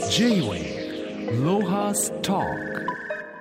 J-Way ロハストーク。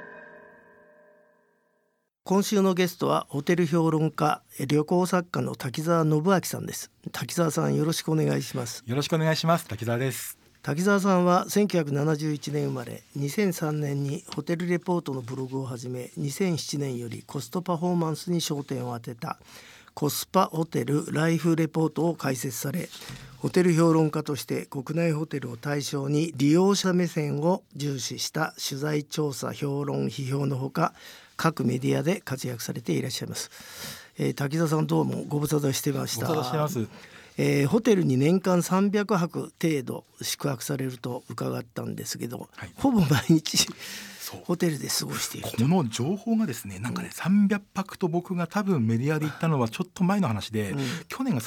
今週のゲストはホテル評論家、旅行作家の滝沢信明さんです。滝沢さん、よろしくお願いします。 よろしくお願いします。滝沢です。 滝沢さんは1971年生まれ、2003年にホテルレポートのブログを始め、2007年よりコストパフォーマンスに焦点を当てたコスパホテルライフレポートを開設され、ホテル評論家として国内ホテルを対象に利用者目線を重視した取材調査評論批評のほか、各メディアで活躍されていらっしゃいます。滝沢さん、どうもご無沙汰してました。 ご無沙汰してます。 ホテルに年間300泊程度宿泊されると伺ったんですけど、はい、ほぼ毎日ホテルで過ごしている。 この情報がですね、なんかね、300泊と僕が多分メディアで言ったのはちょっと前の話で、去年が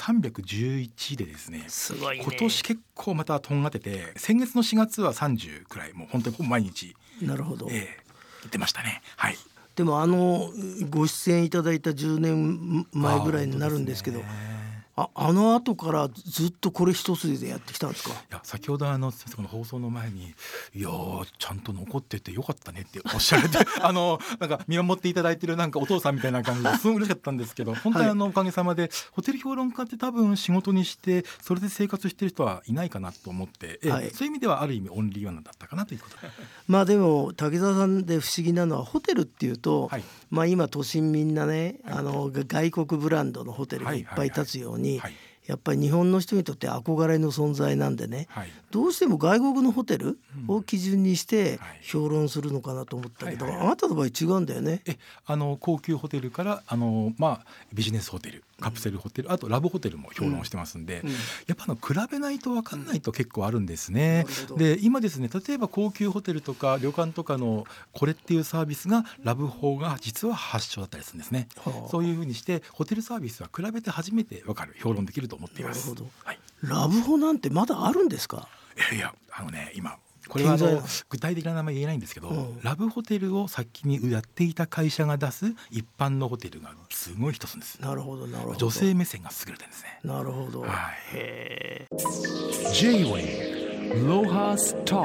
311でですね、 すごいね。 今年結構またとんがってて、先月の4月は30くらい、もう本当にほぼ毎日。 なるほど、 言ってましたね。はい。 でもご出演いただいた10年前ぐらいになるんですけど、あの後からずっとこれ一筋でやってきたんですか？ いや、先ほどこの放送の前に、いやちゃんと残っててよかったねっておっしゃられてなんか見守っていただいてるなんかお父さんみたいな感じですごい嬉しかったんですけど、本当におかげさまでホテル評論家って多分仕事にしてそれで生活してる人はいないかなと思って、そういう意味ではある意味オンリーワンだったかなということでまあでも滝沢さんで不思議なのは、ホテルっていうと、まあ今都心みんなね、外国ブランドのホテルがいっぱい立つように、やっぱり日本の人にとって憧れの存在なんでね、どうしても外国のホテルを基準にして評論するのかなと思ったけど、あなたの場合違うんだよね。 高級ホテルからビジネスホテル、カプセルホテル、あとラブホテルも評論してますんで、やっぱ比べないと分かんないと結構あるんですね。で、今ですね、例えば高級ホテルとか旅館とかのこれっていうサービスがラブホが実は発祥だったりするんですね。そういうふうにしてホテルサービスは比べて初めて分かる、評論できると思っています。 なるほど。ラブホなんてまだあるんですか？ いや今これは具体的な名前言えないんですけど、ラブホテルを先にやっていた会社が出す一般のホテルがすごい一つです。 なるほどなるほど。 女性目線が優れてるんですね。 なるほど。 へー。J-Way ロハスト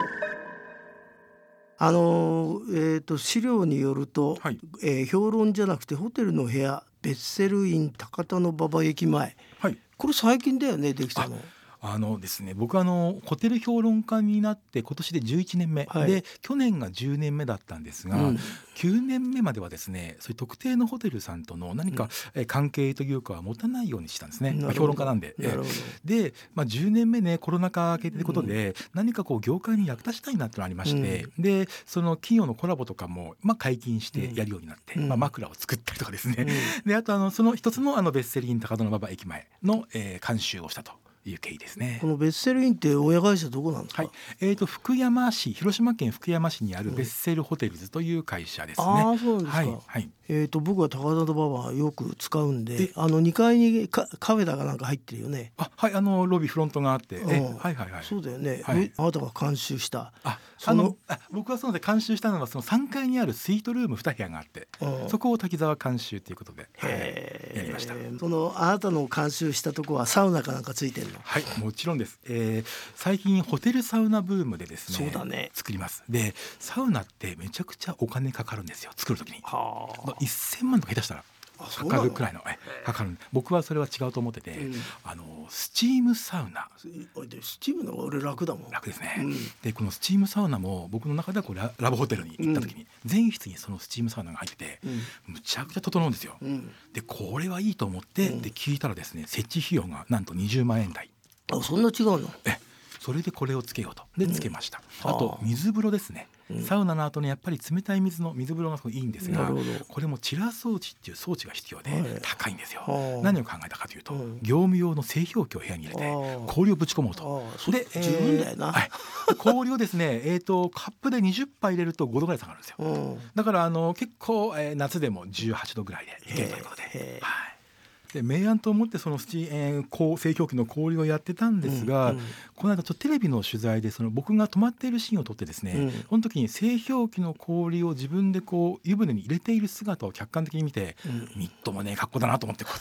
ーク。 資料によると、評論じゃなくてホテルの部屋、ベッセルイン高田馬場駅前、これ最近だよね、できたの。 ですね、僕はホテル評論家になって今年で11年目、で去年が10年目だったんですが、9年目まではですね、そういう特定のホテルさんとの何か関係というかは持たないようにしたんですね。評論家なんで。で、10年目ね、コロナ禍明けということで、何か業界に役立ちたいなってのがありまして、でその企業のコラボとかも解禁してやるようになって、枕を作ったりとかですね、であとその一つのベッセルイン高田馬場駅前の監修をしたという経緯ですね。 このベッセルインって親会社どこなんですか？ 福山市、広島県福山市にあるベッセルホテルズという会社ですね。 そうなんですか。僕は高田馬場よく使うんで、2階にカフェだかなんか入ってるよね。 ロビーフロントがあって、 そうだよね。あなたが監修した。 僕はそうで監修したのはその3階にあるスイートルーム2部屋があって、そこを滝沢監修ということで、やりました。 あなたの監修したとこはサウナかなんかついてるの？ もちろんです。最近ホテルサウナブームでですね、 そうだね、 作ります。でサウナってめちゃくちゃお金かかるんですよ、作る時に。1000万とか下手したらかかるくらいのかかる。僕はそれは違うと思ってて、スチームサウナ。 スチームの方が俺楽だもん。 楽ですね。でこのスチームサウナも僕の中ではラブホテルに行った時に、全室にそのスチームサウナが入ってて、むちゃくちゃ整うんですよ。でこれはいいと思って、で聞いたらですね、設置費用がなんと20万円台。 そんな違うの？ それでこれをつけようと。でつけました。あと水風呂ですね。サウナの後にやっぱり冷たい水風呂がすごいいいんですが、これもチラ装置っていう装置が必要で高いんですよ。何を考えたかというと、業務用の製氷機を部屋に入れて氷をぶち込もうと。 で十分だよな。 氷をですね、カップで20杯入れると5度ぐらい下がるんですよ。だから結構夏でも18度ぐらいでいけるということで。で明暗と思ってその製氷機の氷をやってたんですが、この間テレビの取材で僕が泊まっているシーンを撮ってですね、その時に製氷機の氷を自分で湯船に入れている姿を客観的に見て、みっともねえ格好だなと思って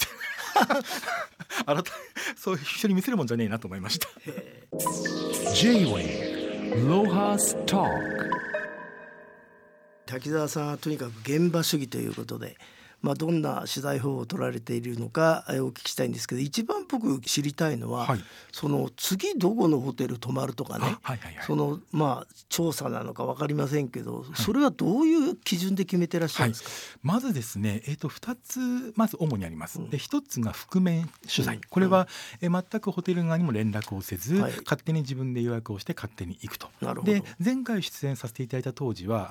そういう人に見せるもんじゃねえなと思いました。 J-Way Lohas Talk. 滝沢さんはとにかく現場主義ということで、どんな取材法を取られているのかお聞きしたいんですけど、一番僕知りたいのは、 はい、 その次どこのホテル泊まるとかね、その調査なのか分かりませんけど、それはどういう基準で決めてらっしゃるんですか？ まずですね、2つまず主にあります。で1つが覆面取材、これは、全くホテル側にも連絡をせず、勝手に自分で予約をして勝手に行くと。で前回出演させていただいた当時は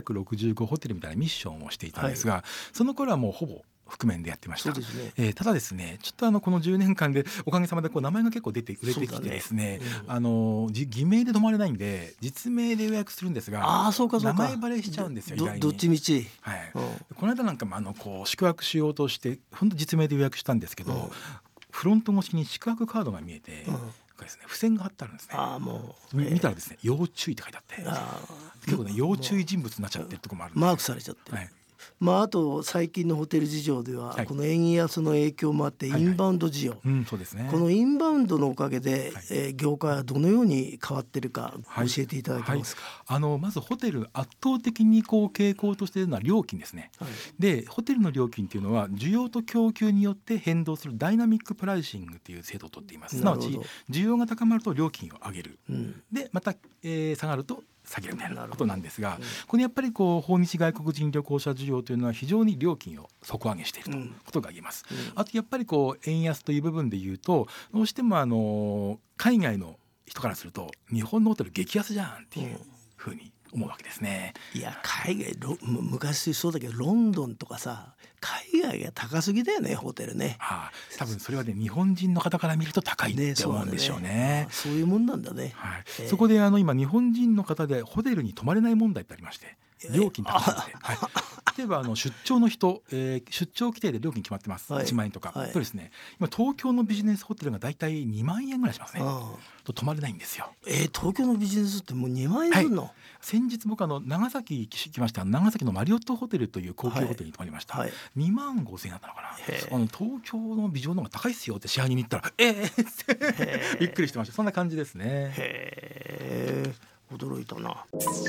365ホテルみたいなミッションをしていたんですが、その頃はもうほぼ覆面でやってました。ただですね、ちょっとこの10年間でおかげさまで名前が結構売れてきてですね、偽名で泊まれないんで実名で予約するんですが、名前バレしちゃうんですよ。意外にどっちみち、 この間なんかも宿泊しようとして本当実名で予約したんですけど、フロント越しに宿泊カードが見えて、付箋が貼ってあるんですね。見たらですね、要注意って書いてあって、結構ね要注意人物になっちゃってるところもあるんです。 マークされちゃって、あと最近のホテル事情では、この円安の影響もあってインバウンド需要、 そうですね、 このインバウンドのおかげで、業界はどのように変わっているか教えていただけますか？ まずホテル圧倒的に傾向としているのは料金ですね。でホテルの料金というのは需要と供給によって変動するダイナミックプライシングという制度をとっています。すなわち需要が高まると料金を上げる、でまた、下がると下げるみたいなことなんですが、これやっぱり訪日外国人旅行者需要というのは非常に料金を底上げしているということが言えます。あとやっぱり円安という部分でいうと、どうしても海外の人からすると日本のホテル激安じゃんっていうふうに思うわけですね。 いや海外昔そうだけどロンドンとかさ、海外が高すぎだよね、ホテルね。 多分それはね、日本人の方から見ると高いって思うんでしょうね。 そういうもんなんだね。 そこで今日本人の方でホテルに泊まれない問題ってありまして、料金高くて、例えば出張の人、出張規定で料金決まってます、1万円とか、とですね、今東京のビジネスホテルがだいたい2万円ぐらいしますね。と泊まれないんですよ。 東京のビジネスってもう2万円するの？ 先日僕長崎来ました。長崎のマリオットホテルという高級ホテルに泊まりました。2万5千円だったのかな。東京のビジョンの方が高いっすよって支配人に言ったらってびっくりしてました。そんな感じですね。 驚いたな。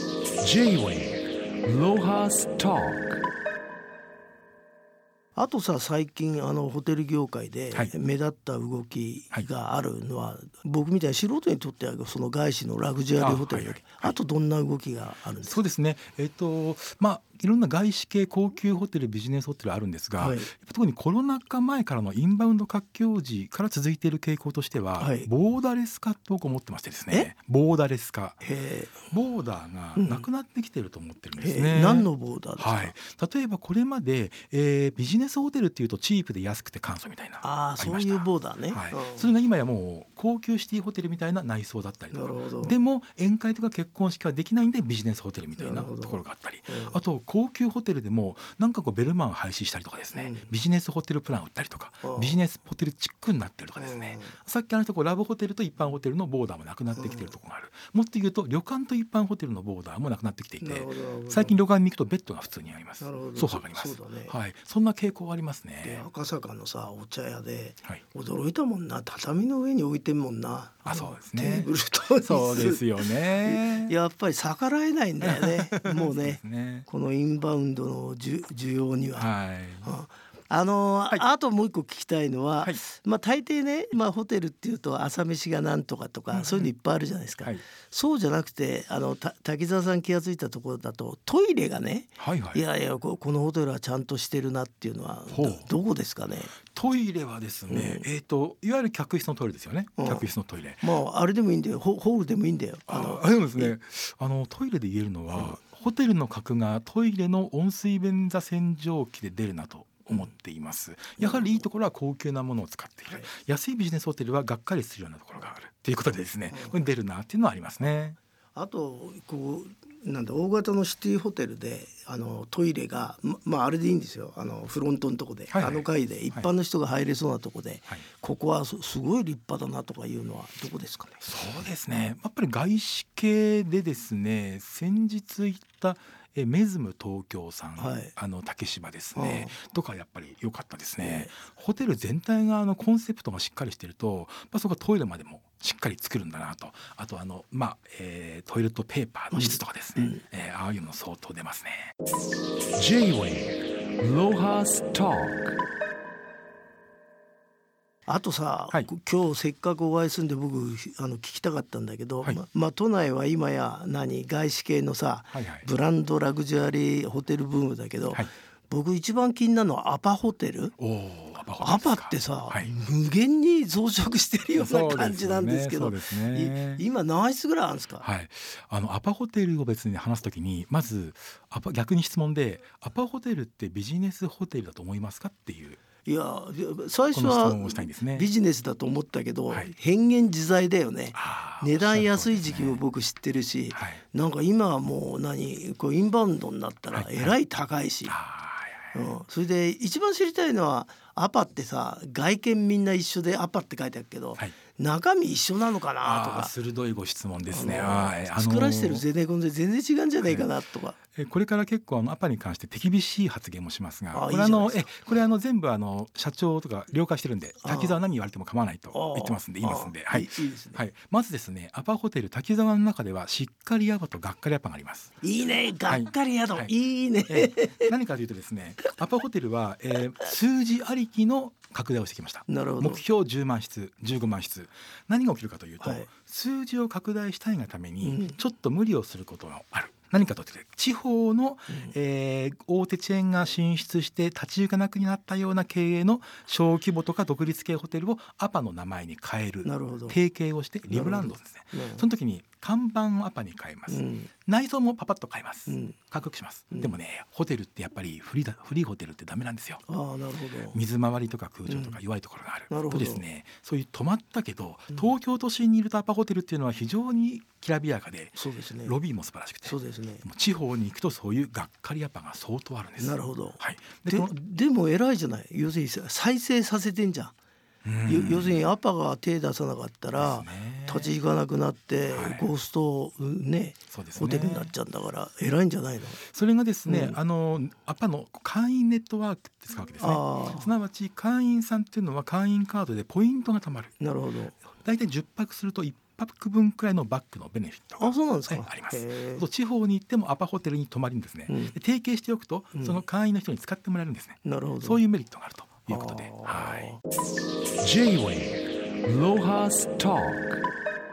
J-Wave Lohas Talk。 あとさ、最近ホテル業界で目立った動きがあるのは、僕みたいな素人にとってはその外資のラグジュアリーホテル、あとどんな動きがあるんですか？ そうですね、いろんな外資系高級ホテルビジネスホテルあるんですが、特にコロナ禍前からのインバウンド活況時から続いている傾向としては、ボーダレス化と僕思ってましてですね、ボーダレス化、ボーダーがなくなってきてると思ってるんですね。 何のボーダーですか？ 例えばこれまで、ビジネスホテルっていうとチープで安くて簡素みたいな、 そういうボーダーね。 それが今やもう高級シティホテルみたいな内装だったりとか、でも宴会とか結婚式はできないんでビジネスホテルみたいなところがあったり、あと高級ホテルでもベルマンを廃止したりとかですね、ビジネスホテルプランを売ったりとか、ビジネスホテルチックになってるとかですね、さっきラブホテルと一般ホテルのボーダーもなくなってきてるところがある。もっと言うと旅館と一般ホテルのボーダーもなくなってきていて、最近旅館に行くとベッドが普通にあります。ソファーがあります。そんな傾向はありますね。 赤坂のさお茶屋で驚いたもんな、畳の上に置いてるもんな。 そうですね、 テーブルとそうですよね。 やっぱり逆らえないんだよねもうねこのインバウンドの需要には。あともう一個聞きたいのは、大抵ね、ホテルっていうと朝飯がなんとかとか、そういうのいっぱいあるじゃないですか。そうじゃなくて滝沢さん気が付いたところだとトイレがね、いやこのホテルはちゃんとしてるなっていうのはどこですかね？ トイレはですね、いわゆる客室のトイレですよね。客室のトイレ、 あれでもいいんだよ、ホールでもいいんだよ。 でもですね、トイレで言えるのは、ホテルの格がトイレの温水便座洗浄機で出るなと思っています。やはりいいところは高級なものを使っている、安いビジネスホテルはがっかりするようなところがあるということでですね、これ出るなっていうのはありますね。 あと大型のシティホテルでトイレがあれでいいんですよ、フロントのとこで、階で一般の人が入れそうなとこで、ここはすごい立派だなとかいうのはどこですかね？ そうですね、やっぱり外資系でですね、先日行ったメズム東京さん、竹芝ですね、とかやっぱり良かったですね。ホテル全体がコンセプトがしっかりしてると、そこはトイレまでもしっかり作るんだなと。あとトイレットペーパーの質とかですね、ああいうの相当出ますね。 J-Wave ロハスターク。 あとさ、 はい今日せっかくお会いするんで僕聞きたかったんだけど、 はい都内は今や外資系のさ、 はいはいブランドラグジュアリーホテルブームだけど、 はい僕一番気になるのはアパホテル。 おーアパホテアルですか。 パってさ、 はい無限に増殖してるような感じなんですけど、 そうですよね。 今何室ぐらいあるんですか？ はい、アパホテルを別に話すときにまず逆に質問で、アパホテルってビジネスホテルだと思いますかっていういや最初はこの質問をしたいんですね。 ビジネスだと思ったけど、 はい変幻自在だよね。値段安い時期も僕、 僕知ってるし、 はいなんか今はもうインバウンドになったらはいえらい高いし、それで一番知りたいのはアパってさ、外見みんな一緒でアパって書いてあるけど、 はい中身一緒なのかなとか、 鋭いご質問ですね。 作らせてるゼネコンで全然違うんじゃないかなとか、 これから結構アパに関して手厳しい発言もしますが、これいいじゃないですかこれ全部社長とか了解してるんで、滝沢何言われても構わないと言ってますんで言いますんで、はいいいですね、 はい、まずですね、アパホテル滝沢の中ではしっかりアパとがっかりアパがあります。 いいね、がっかり宿、 はいいいね、 何かというとですね、アパホテルは、数字ありきの拡大をしてきました。 なるほど。 目標10万室15万室、何が起きるかというと、 はい数字を拡大したいがために、 うんちょっと無理をすることがある。何かというと、地方の、大手チェーンが進出して立ち行かなくなったような経営の小規模とか独立系ホテルをアパの名前に変えるなるほど。 提携をしてリブランドですね。 なるほどその時に看板をアパに変えます、 うん内装もパパッと変えます、 うんかっこよくします、 うんでもね、ホテルってやっぱりフリーホテルってダメなんですよ。 ああ、なるほど。 水回りとか空調とか弱いところがある、 なるほどとですね、そういう泊まったけど東京都心にいるとアパホテルっていうのは非常にきらびやかで、 そうですね。 ロビーも素晴らしくて、 そうですね。 もう地方に行くとそういうがっかりアパが相当あるんです。 なるほど。 はい、 でこのでも偉いじゃない。要するに再生させてんじゃん。要するにアパが手出さなかったらですね立ち行かなくなってはいゴーストね、 そうですねホテルになっちゃうんだから偉いんじゃないの？ それがですね、 うんアパの会員ネットワークって使うわけですね。 あすなわち会員さんっていうのは会員カードでポイントが貯まる。 あ、なるほど。 だいたい10泊すると1泊分くらいのバックのベネフィットがあ、そうなんですか。 あります。 へえそう地方に行ってもアパホテルに泊まるんですね、 うんで提携しておくと、 うんその会員の人に使ってもらえるんですね。 なるほど。 そういうメリットがあるということで、 あーはい、 J-Wave ロハスターク。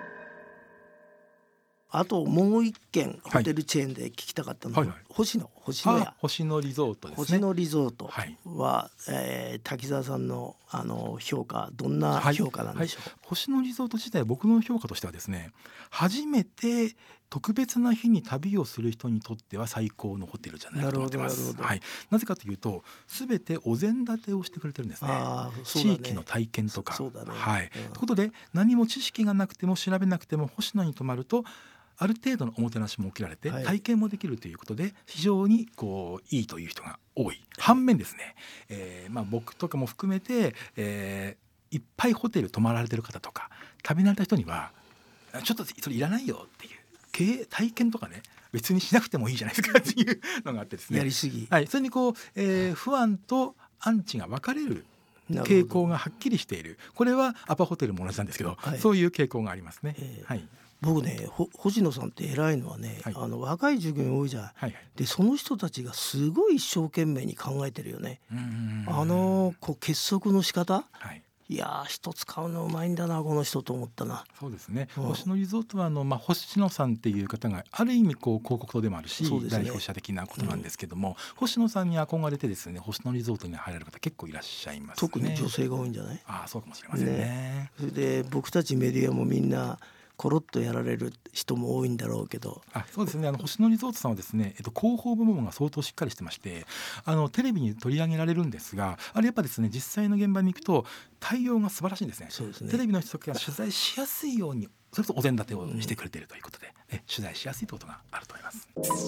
あともう一軒ホテルチェーンで聞きたかったのは、 はいはい星野屋星野リゾートですね。 星野リゾートはいは、滝沢さんの評価どんな評価なんでしょう？ 星野リゾート自体、僕の評価としてはですね、初めて特別な日に旅をする人にとっては最高のホテルじゃないかと思ってまなるほど。 す。はい、なぜかというと全てお膳立てをしてくれてるんですね。 あーそうだね地域の体験とか。 そうだねはい。 うんということで、何も知識がなくても調べなくても星野に泊まるとある程度のおもてなしも受けられて、 はい体験もできるということで非常にいいという人が多い。反面ですね、僕とかも含めて、いっぱいホテル泊まられてる方とか旅慣れた人にはちょっとそれいらないよっていう経営体験とかね、別にしなくてもいいじゃないですかっていうのがあってですね、 やりすぎ。 はい、それに不安とアンチが分かれるなるほど傾向がはっきりしている。これはアパホテルも同じなんですけど、 はいそういう傾向がありますね。はい僕ね、星野さんって偉いのはね、 はい若い従業員多いじゃん。 はいでその人たちがすごい一生懸命に考えてるよね。結束の仕方、 はいいやー一つ買うのうまいんだなこの人と思ったな。 そうですね、 うん星野リゾートは星野さんっていう方がある意味広告塔でもあるし、 そうですね代表者的なことなんですけども、星野さんに憧れてですね、星野リゾートに入られる方結構いらっしゃいますね。 特に女性が多いんじゃない？ そうかもしれませんね。 それで僕たちメディアもみんなコロッとやられる人も多いんだろうけど、 そうですね、星野リゾートさんはですね、広報部門が相当しっかりしてまして、テレビに取り上げられるんですが、あれやっぱですね、実際の現場に行くと対応が素晴らしいんですね。 そうですねテレビの人が取材しやすいように、それこそお膳立てをしてくれているということで、取材しやすいということがあると思います。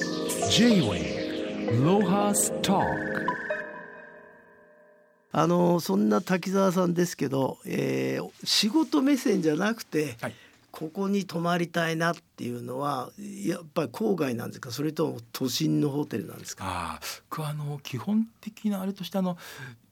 J-Wave ロハスターク。 そんな滝沢さんですけど、仕事目線じゃなくて、 はい、 ここに泊まりたいなっていうのはやっぱり郊外なんですか、それとも都心のホテルなんですか？ 僕は基本的なあれとして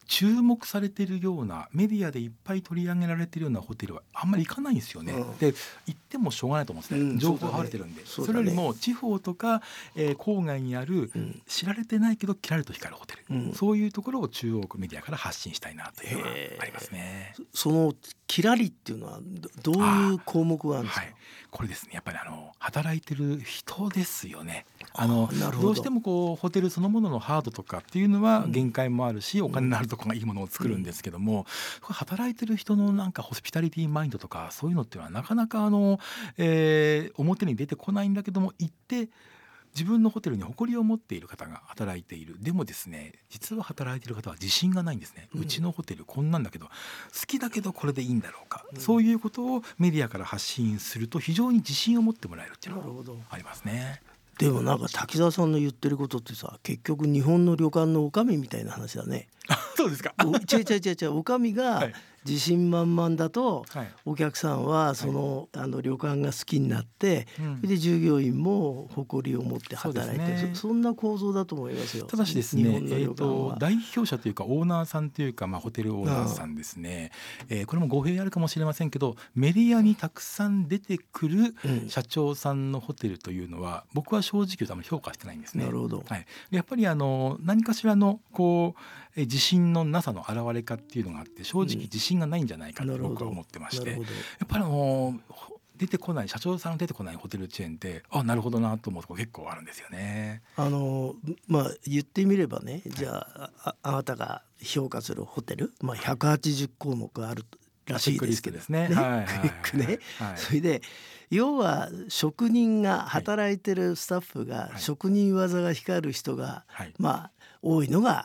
注目されているようなメディアでいっぱい取り上げられているようなホテルはあんまり行かないんですよね、で行ってもしょうがないと思うんですね、情報が溢れてるんで、それよりも地方とか、郊外にある、知られてないけどキラリと光るホテル、そういうところを中央区メディアから発信したいなというのがありますね。 そのキラリっていうのはどういう項目があるんですか？ これですね、やっぱり働いてる人ですよね。 どうしてもホテルそのもののハードとかっていうのは限界もあるし、お金のあるところがいいものを作るんですけども、働いてる人のなんかホスピタリティマインドとかそういうのっていうのはなかなか表に出てこないんだけども、行って自分のホテルに誇りを持っている方が働いている。でもですね、実は働いている方は自信がないんですね、うちのホテルこんなんだけど好きだけどこれでいいんだろうか、そういうことをメディアから発信すると非常に自信を持ってもらえるっていうのがありますね。 でもなんか滝沢さんの言ってることってさ、結局日本の旅館の女将みたいな話だね。 そうですか。 違う女将が自信満々だと、お客さんはその、旅館が好きになって、で従業員も誇りを持って働いて、そんな構造だと思いますよ。 ただしですね、代表者というかオーナーさんというか、ホテルオーナーさんですね、これも語弊あるかもしれませんけど、メディアにたくさん出てくる社長さんのホテルというのは、僕は正直言うとあまり評価してないんですね。 なるほど。 やっぱり何かしらの自信のなさの表れかっていうのがあって、正直自信がないんじゃないかと僕は思ってまして、やっぱり出てこない社長さんの出てこないホテルチェーンってなるほどなと思うとこ結構あるんですよね。 言ってみればね、じゃああなたが評価するホテル、180項目あるらしいですけどね、それで要は職人が働いてるスタッフが、職人技が光る人が、多いのが、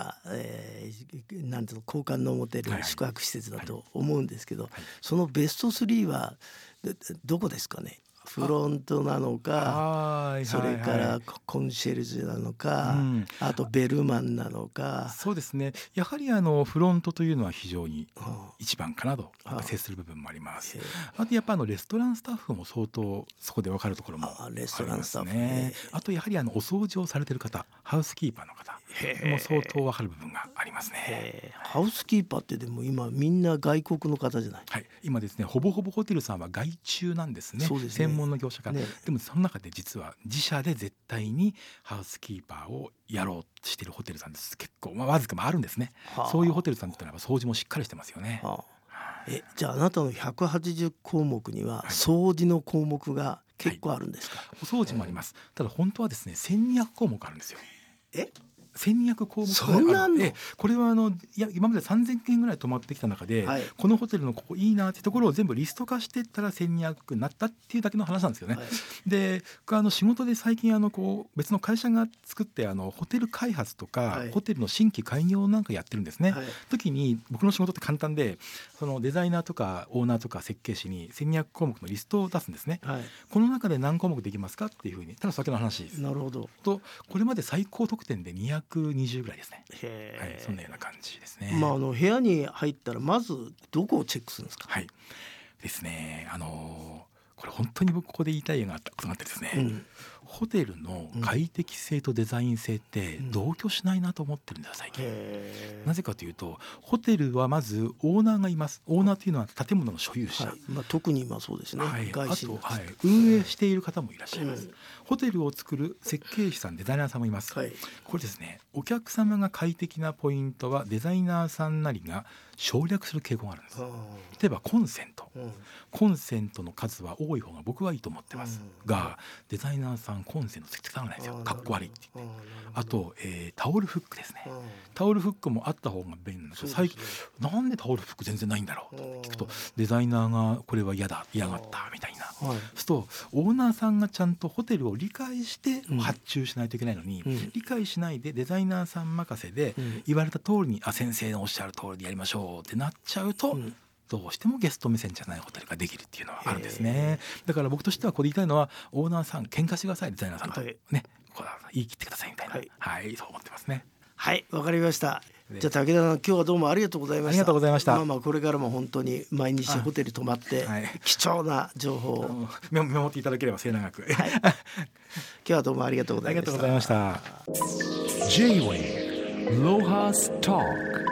なんていうの、高官の持てる宿泊施設だと思うんですけど、そのベスト3はどこですかね？フロントなのか、それからコンシェルジュなのか、あとベルマンなのか。 そうですね、やはりフロントというのは非常に一番かなと接する部分もあります。あとやっぱレストランスタッフも相当そこで分かるところもありますね。あとやはりお掃除をされてる方、ハウスキーパーの方も相当分かる部分がありますね。 ハウスキーパーってでも今みんな外国の方じゃない？ 今ですね、ほぼほぼホテルさんは外注なんですね。専門の業者から、でもその中で実は自社で絶対にハウスキーパーをやろうとしているホテルさんです。結構わずかもあるんですね。そういうホテルさんってのは掃除もしっかりしてますよね。 じゃああなたの180項目には掃除の項目が結構あるんですか？ お掃除もあります。ただ本当はですね、1200項目あるんですよ。1200項目そんなの？ これは今まで3000件ぐらい泊まってきた中で、このホテルのここいいなってところを全部リスト化していったら1200になったっていうだけの話なんですよね。で仕事で最近別の会社が作ってホテル開発とか、ホテルの新規開業なんかやってるんですね。時に僕の仕事って簡単で、そのデザイナーとかオーナーとか設計士に1200項目のリストを出すんですね。この中で何項目できますかっていうふうに、ただ先の話です。 なるほど。 とこれまで最高得点で220ぐらいですね。そんなような感じですね。 部屋に入ったらまずどこをチェックするんですか？ ですね、これ本当に僕ここで言いたいことがあってですね、ホテルの快適性とデザイン性って同居しないなと思ってるんだ最近。なぜかというと、ホテルはまずオーナーがいます。オーナーというのは建物の所有者、 特に今そうですね、外資あと、運営している方もいらっしゃいます。ホテルを作る設計士さん、デザイナーさんもいます。これですね、お客様が快適なポイントはデザイナーさんなりが省略する傾向があるんです。例えばコンセントの数は多い方が僕はいいと思ってますが、デザイナーさんコンセントつかないんですよ。かっこ悪いって言って。あと、タオルフックですね。タオルフックもあった方が便利なんですよ。最近なんでタオルフック全然ないんだろうと聞くと、デザイナーがこれは嫌がったみたいな。そうするとオーナーさんがちゃんとホテルを理解して発注しないといけないのに、理解しないでデザイナーさん任せで言われた通りに先生のおっしゃる通りでやりましょうってなっちゃうと、どうしてもゲスト目線じゃないホテルができるっていうのはあるんですね。だから僕としてはこれ言いたいのは、オーナーさん喧嘩してください、デザイナーさんとね、言い切ってくださいみたいな、そう思ってますね。 わかりました。じゃあ武田さん、今日はどうもありがとうございました。 ありがとうございました。 これからも本当に毎日ホテル泊まって貴重な情報を見守っていただければ末永く。 今日はどうもありがとうございました。 ありがとうございました。 J-Way Lohas Talk